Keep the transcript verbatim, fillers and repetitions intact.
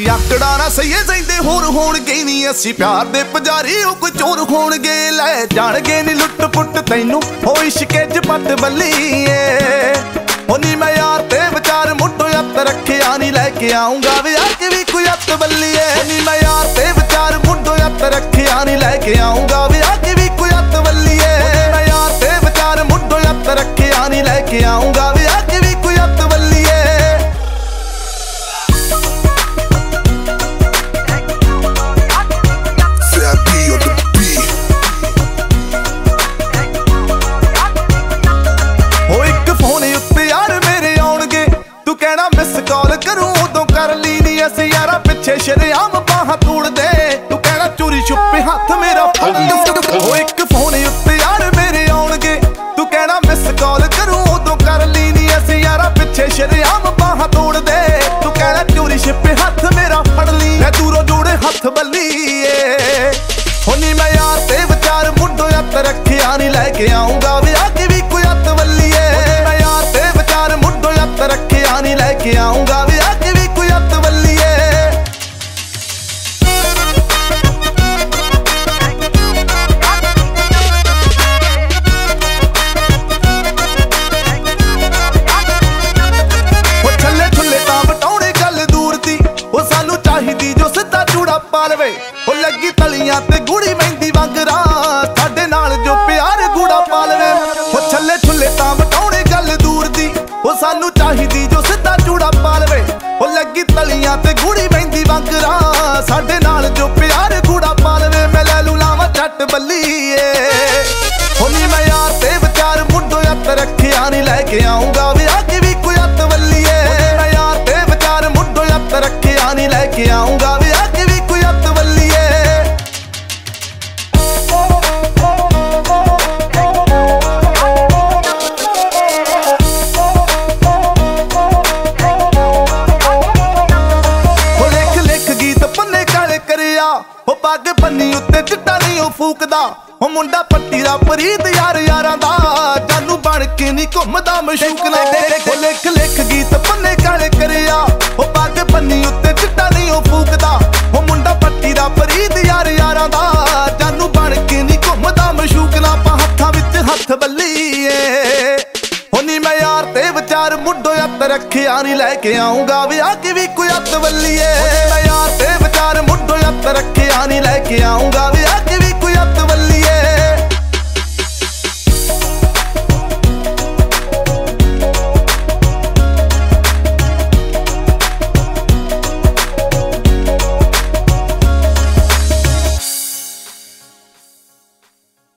ਆਕੜਾ ਨਾ ਸਹੀਏ ਸਹਿੰਦੇ ਹੋਰ ਹੋਣਗੇ ਨੀ ਅਸੀਂ ਪਿਆਰ ਦੇ ਪੁਜਾਰੀ ਉਹ ਕੋਈ ਚੋਰ ਹੋਣਗੇ ਲੈ ਜਾਣਗੇ ਨੀ ਲੁੱਟ ਪੁੱਟ ਤੈਨੂੰ ਹੋ ਇਸ਼ਕੇ ਚ ਪੱਟ ਬੱਲੀਏ ਉਹ ਨੀ ਮੈਂ ਯਾਰ ਤੇ ਵਿਚਾਰ ਮੁੱਢੋਂ ਅੱਤ ਰੱਖਿਆ ਨੀ ਲੈ ਕੇ ਆਉਂਗਾ ਵਿਆਹ ਕੇ ਵੀ ਕੋਈ ਅੱਤ ਬੱਲੀਏ ਨੀ ਮੈਂ ਯਾਰ ਤੇ ਵਿਚਾਰ ਮੁੱਢੋਂ ਅੱਤ ਰੱਖਿਆ ਨੀ ਲੈ ਕੇ ਆਉਂਗਾ ਵਿਆਹ ਕੇ ਵੀ ਕੋਈ ਅੱਤ ਬੱਲੀਏ ਮੈਂ ਯਾਰ ਤੇ ਵਿਚਾਰ ਮੁੱਢੋਂ ਅੱਤ ਰੱਖਿਆ ਨੀ ਲੈ ਕੇ ਆਉਂਗਾ ਵਿਆਹ ਕੇ ਵੀ ਕੋਈ ਅੱਤ ਬੱਲੀਏ ਸ਼ਰੇਆਮ ਬਾਹਾਂ ਤੋੜਦੇ ਤੂੰ ਕਹਿਣਾ ਚੋਰੀ ਛੁਪੇ ਹੱਥ ਮੇਰਾ ਫੜ ਲਈ ਉਹ ਇੱਕ ਫੋਨ ਉੱਤੇ ਯਾਰ ਮੇਰੇ ਆਉਣਗੇ ਤੂੰ ਕਹਿਣਾ ਮਿਸ ਕਾਲ ਕਰੂੰ ਉਦੋਂ ਕਰ ਲਈ ਨੀ ਅਸੀਂ ਯਾਰਾ ਪਿੱਛੇ ਸ਼ਰੇਆਮ ਬਾਹਾਂ ਤੋੜਦੇ ਤੂੰ ਕਹਿਣਾ ਚੋਰੀ ਛੁਪੇ ਹੱਥ ਮੇਰਾ ਫੜ ਲਈ ਮੈਂ ਦੂਰੋਂ ਜੋੜੇ ਹੱਥ ਬੱਲੀਏ ਹੋ ਨੀ ਮੈਂ ਯਾਰ ਤੇ ਵਿਚਾਰ ਮੁੱਢੋਂ ਅੱਤ ਰੱਖਿਆ ਨੀ ਲੈ ਕੇ ਆਉਂਗਾ ਵਿਆਹ ਕੇ ਵੀ ਕੋਈ ਅੱਤ ਬੱਲੀਏ ਮੈਂ ਯਾਰ ਤੇ ਵਿਚਾਰ ਮੁੱਢੋਂ ਅੱਤ ਰੱਖਿਆ ਨੀ ਲੈ ਕੇ ਆਉਂਗਾ ਵਿਆਹ ਕੇ ਵੀ ਕੋਈ ਅੱਤ ਬੱਲੀਏ ਉਹ ਲੱਗੀ ਤਲੀਆਂ ਤੇ ਗੁੜੀ ਮਹਿੰਦੀ ਵਾਂਗਰਾ ਸਾਡੇ ਨਾਲ ਜੋ ਪਿਆਰ ਗੂੜਾ ਪਾ ਲਵੇ ਉਹ ਛੱਲੇ ਛੁੱਲੇ ਤਾਂ ਵਟਾਉਣੇ ਗੱਲ ਦੂਰ ਦੀ ਉਹ ਸਾਨੂੰ ਚਾਹੀਦੀ ਜੋ ਸਿੱਧਾ ਚੂੜਾ ਪਾ ਲਵੇ ਉਹ ਲੱਗੀ ਤਲੀਆਂ ਤੇ ਗੁੜੀ ਮਹਿੰਦੀ ਵਾਂਗਰਾ ਸਾਡੇ ਨਾਲ ਜੋ ਪਿਆਰ ਗੂੜਾ ਪਾ ਲਵੇ ਮੈਂ ਲੈ ਲੂ ਲਾਵਾਂ ਝੱਟ ਬੱਲੀਏ ਉਹ ਨੀ ਮੈਂ ਯਾਰ ਤੇ ਵਿਚਾਰ ਮੁੱਢੋਂ ਅੱਤ ਰੱਖਿਆ ਨੀ ਲੈ ਕੇ ਆਉਂਗਾ ਵਿਆਹ ਕੇ ਵੀ ਕੋਈ ਅੱਤ ਬੱਲੀਏ ਮੈਂ ਯਾਰ ਤੇ ਵਿਚਾਰ ਮੁੱਢੋਂ ਅੱਤ ਰੱਖਿਆ ਨੀ ਲੈ ਕੇ ਆਉਂਗਾ ਵਿਆਹ ਕੇ ਵੀ ਕੋਈ ਅੱਤ ਬੱਲੀਏ ਉਹ ਪੱਗ ਬੰਨੀ ਉੱਤੇ ਚਿੱਟਾ ਨਹੀਂ ਉਹ ਫੂਕਦਾ ਉਹ ਮੁੰਡਾ ਪੱਟੀ ਦਾ ਫਰੀਦ ਯਾਰ ਯਾਰਾਂ ਦਾ ਜਾਨੂ ਬਣ ਕੇ ਨਹੀਂ ਘੁੰਮਦਾ ਮਸ਼ੂਕ ਨਾ ਉਹ ਲਿਖ ਲਿਖ ਗੀਤ ਪੰਨੇ ਕਾਲੇ ਕਰਿਆ ਉਹ ਪੱਗ ਬੰਨੀ ਉੱਤੇ ਚਿੱਟਾ ਨਹੀਂ ਉਹ ਫੂਕਦਾ ਉਹ ਮੁੰਡਾ ਪੱਟੀ ਦਾ ਫਰੀਦ ਯਾਰ ਯਾਰਾਂ ਦਾ ਜਾਨੂ ਬਣ ਕੇ ਨਹੀਂ ਘੁੰਮਦਾ ਮਸ਼ੂਕ ਨਾ ਪਾ ਹੱਥਾਂ ਵਿੱਚ ਹੱਥ ਬੱਲੀਏ ਉਹ ਨੀ ਮੈਂ ਯਾਰ ਤੇ ਵਿਚਾਰ ਮੁੱਢੋਂ ਅੱਤ ਰੱਖਿਆ ਨਹੀਂ ਲੈ ਕੇ ਆਉਂਗਾ ਵਿਆਹ ਕੇ ਵੀ ਕੋਈ ਅੱਤ ਬੱਲੀ